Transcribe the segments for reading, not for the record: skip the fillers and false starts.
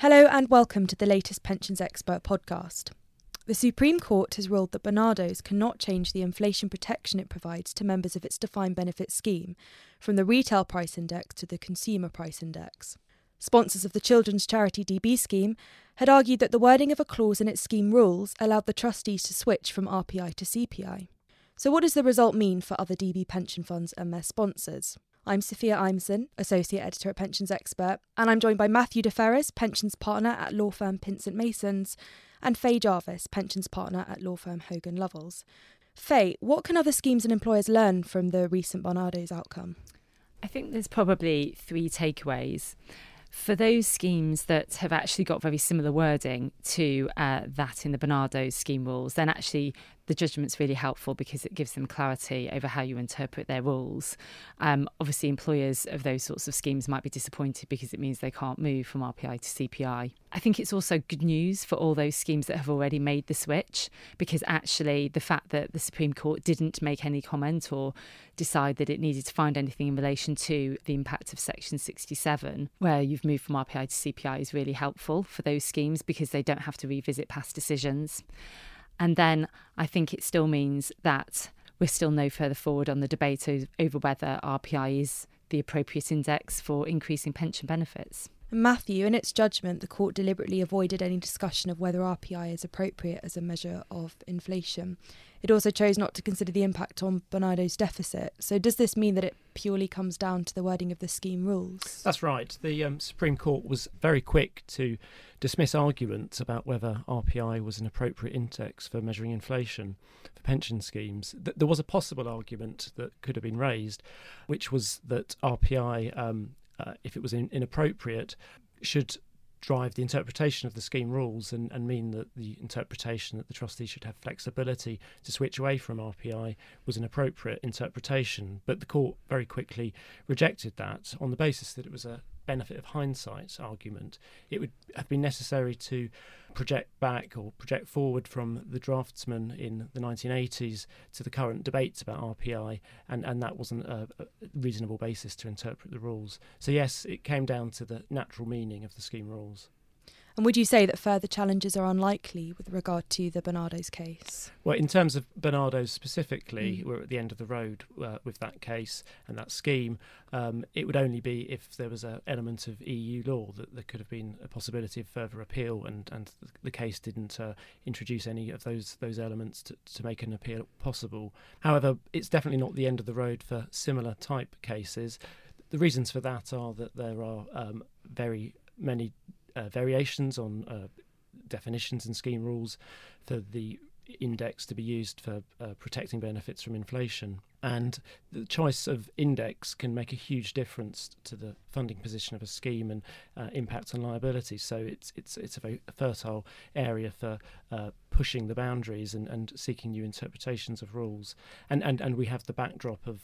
Hello and welcome to the latest Pensions Expert podcast. The Supreme Court has ruled that Barnardo's cannot change the inflation protection it provides to members of its defined benefit scheme from the retail price index to the consumer price index. Sponsors of the children's charity DB scheme had argued that the wording of a clause in its scheme rules allowed the trustees to switch from RPI to CPI. So what does the result mean for other DB pension funds and their sponsors? I'm Sophia Imson, Associate Editor at Pensions Expert, and I'm joined by Matthew De Ferris, Pensions Partner at law firm Pinsent Masons, and Faye Jarvis, Pensions Partner at law firm Hogan Lovells. Faye, what can other schemes and employers learn from the recent Barnardo's outcome? I think there's probably three takeaways. For those schemes that have actually got very similar wording to that in the Barnardo's scheme rules, then actually the judgment's really helpful because it gives them clarity over how you interpret their rules. Obviously, employers of those sorts of schemes might be disappointed because it means they can't move from RPI to CPI. I think it's also good news for all those schemes that have already made the switch, because actually the fact that the Supreme Court didn't make any comment or decide that it needed to find anything in relation to the impact of Section 67, where you've moved from RPI to CPI, is really helpful for those schemes because they don't have to revisit past decisions. And then I think it still means that we're still no further forward on the debate over whether RPI is the appropriate index for increasing pension benefits. Matthew, in its judgment, the court deliberately avoided any discussion of whether RPI is appropriate as a measure of inflation. It also chose not to consider the impact on Barnardo's deficit. So does this mean that it purely comes down to the wording of the scheme rules? That's right. The Supreme Court was very quick to dismiss arguments about whether RPI was an appropriate index for measuring inflation for pension schemes. There was a possible argument that could have been raised, which was that RPI, if it was inappropriate, should drive the interpretation of the scheme rules and mean that the interpretation that the trustees should have flexibility to switch away from RPI was an appropriate interpretation. But the court very quickly rejected that on the basis that it was a benefit of hindsight argument. It would have been necessary to project back or project forward from the draftsman in the 1980s to the current debates about RPI, and that wasn't a reasonable basis to interpret the rules. So yes, it came down to the natural meaning of the scheme rules. And would you say that further challenges are unlikely with regard to the Barnardo's case? Well, in terms of Barnardo's specifically, we're at the end of the road with that case and that scheme. It would only be if there was an element of EU law that there could have been a possibility of further appeal, and the case didn't introduce any of those elements to make an appeal possible. However, it's definitely not the end of the road for similar type cases. The reasons for that are that there are very many variations on definitions and scheme rules for the index to be used for protecting benefits from inflation. And the choice of index can make a huge difference to the funding position of a scheme and impact on liability. So it's a very fertile area for pushing the boundaries and seeking new interpretations of rules. And we have the backdrop of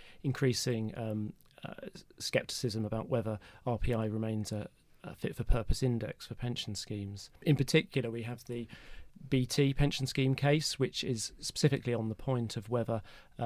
increasing scepticism about whether RPI remains a fit-for-purpose index for pension schemes. In particular, we have the BT pension scheme case, which is specifically on the point of whether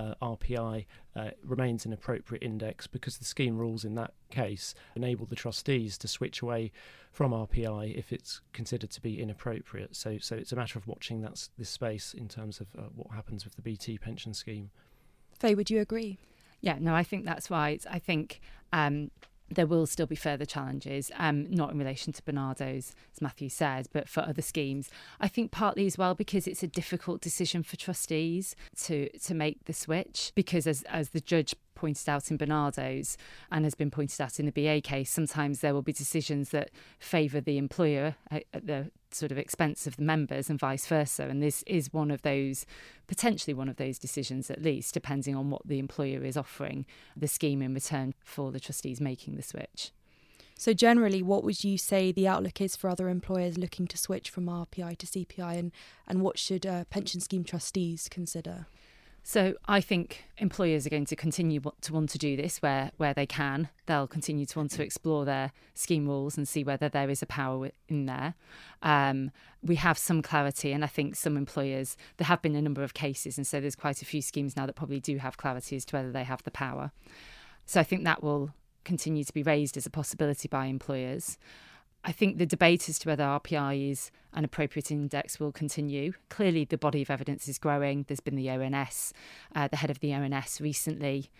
RPI remains an appropriate index, because the scheme rules in that case enable the trustees to switch away from RPI if it's considered to be inappropriate. So it's a matter of watching this space in terms of what happens with the BT pension scheme. Faye, would you agree? Yeah, no, I think that's right. I think there will still be further challenges, not in relation to Barnardo's, as Matthew said, but for other schemes. I think partly as well because it's a difficult decision for trustees to make the switch, because as the judge pointed out in Barnardo's and has been pointed out in the BA case, sometimes there will be decisions that favour the employer at the sort of expense of the members and vice versa. And this is potentially one of those decisions, at least, depending on what the employer is offering the scheme in return for the trustees making the switch. So generally, what would you say the outlook is for other employers looking to switch from RPI to CPI, and what should pension scheme trustees consider? So I think employers are going to continue to want to do this where they can. They'll continue to want to explore their scheme rules and see whether there is a power in there. We have some clarity, and I think some employers, there have been a number of cases, and so there's quite a few schemes now that probably do have clarity as to whether they have the power. So I think that will continue to be raised as a possibility by employers. I think the debate as to whether RPI is an appropriate index will continue. Clearly, the body of evidence is growing. There's been the ONS, the head of the ONS recently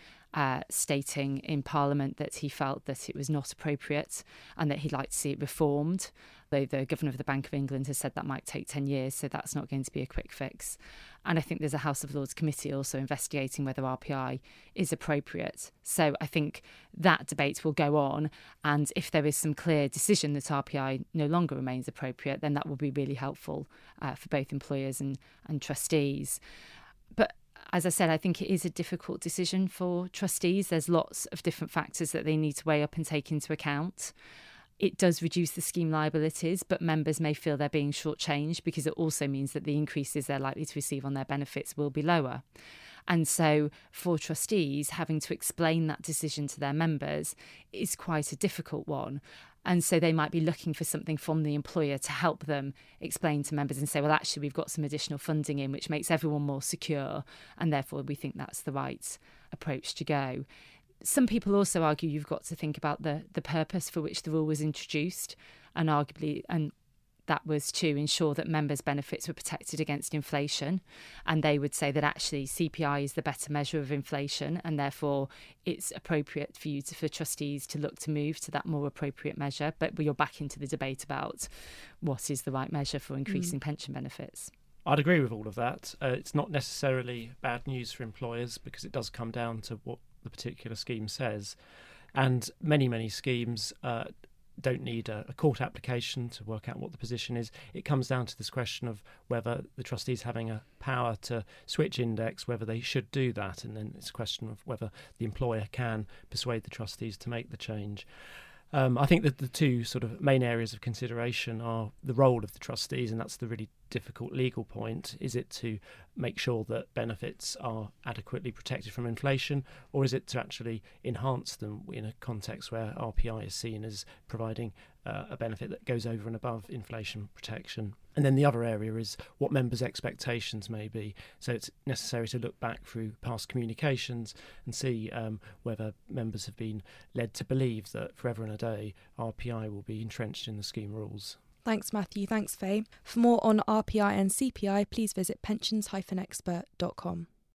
stating in Parliament that he felt that it was not appropriate and that he'd like to see it reformed. Though the Governor of the Bank of England has said that might take 10 years, so that's not going to be a quick fix. And I think there's a House of Lords committee also investigating whether RPI is appropriate. So I think that debate will go on, and if there is some clear decision that RPI no longer remains appropriate, then that will be really helpful for both employers and trustees. But as I said, I think it is a difficult decision for trustees. There's lots of different factors that they need to weigh up and take into account. It does reduce the scheme liabilities, but members may feel they're being shortchanged because it also means that the increases they're likely to receive on their benefits will be lower. And so for trustees, having to explain that decision to their members is quite a difficult one. And so they might be looking for something from the employer to help them explain to members and say, well, actually, we've got some additional funding in, which makes everyone more secure. And therefore, we think that's the right approach to go. Some people also argue you've got to think about the purpose for which the rule was introduced, and arguably, and that was to ensure that members' benefits were protected against inflation. And they would say that actually CPI is the better measure of inflation, and therefore it's appropriate for trustees to look to move to that more appropriate measure. But you're back into the debate about what is the right measure for increasing pension benefits. I'd agree with all of that. It's not necessarily bad news for employers because it does come down to what the particular scheme says. And many schemes don't need a court application to work out what the position is. It comes down to this question of whether the trustees having a power to switch index, whether they should do that. And then it's a question of whether the employer can persuade the trustees to make the change. I think that the two sort of main areas of consideration are the role of the trustees, and that's the really difficult legal point. Is it to make sure that benefits are adequately protected from inflation, or is it to actually enhance them in a context where RPI is seen as providing a benefit that goes over and above inflation protection? And then the other area is what members' expectations may be. So it's necessary to look back through past communications and see whether members have been led to believe that forever and a day RPI will be entrenched in the scheme rules. Thanks, Matthew. Thanks, Faye. For more on RPI and CPI, please visit pensions-expert.com.